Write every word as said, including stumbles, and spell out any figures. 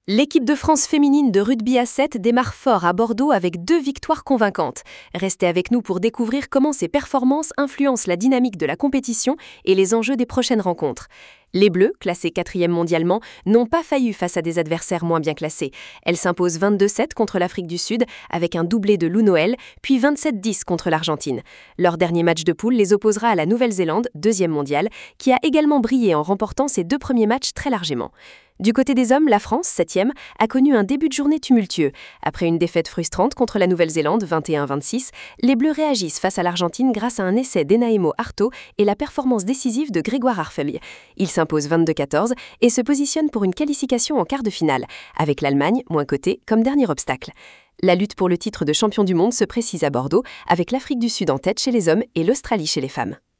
L'équipe de France féminine de rugby à sept démarre fort à Bordeaux avec deux victoires convaincantes. Restez avec nous pour découvrir comment ces performances influencent la dynamique de la compétition et les enjeux des prochaines rencontres. Les Bleus, classées quatrième mondialement, n'ont pas failli face à des adversaires moins bien classés. Elles s'imposent vingt-deux sept contre l'Afrique du Sud avec un doublé de Lou Noël, puis vingt-sept dix contre l'Argentine. Leur dernier match de poule les opposera à la Nouvelle-Zélande, deuxième mondiale, qui a également brillé en remportant ses deux premiers matchs très largement. Du côté des hommes, la France, septième, a connu un début de journée tumultueux. Après une défaite frustrante contre la Nouvelle-Zélande, vingt et un à vingt-six, les Bleus réagissent face à l'Argentine grâce à un essai d'Enaemo Arto et la performance décisive de Grégoire Harfeuil. Ils s'imposent vingt-deux quatorze et se positionnent pour une qualification en quart de finale, avec l'Allemagne, moins cotée, comme dernier obstacle. La lutte pour le titre de champion du monde se précise à Bordeaux, avec l'Afrique du Sud en tête chez les hommes et l'Australie chez les femmes.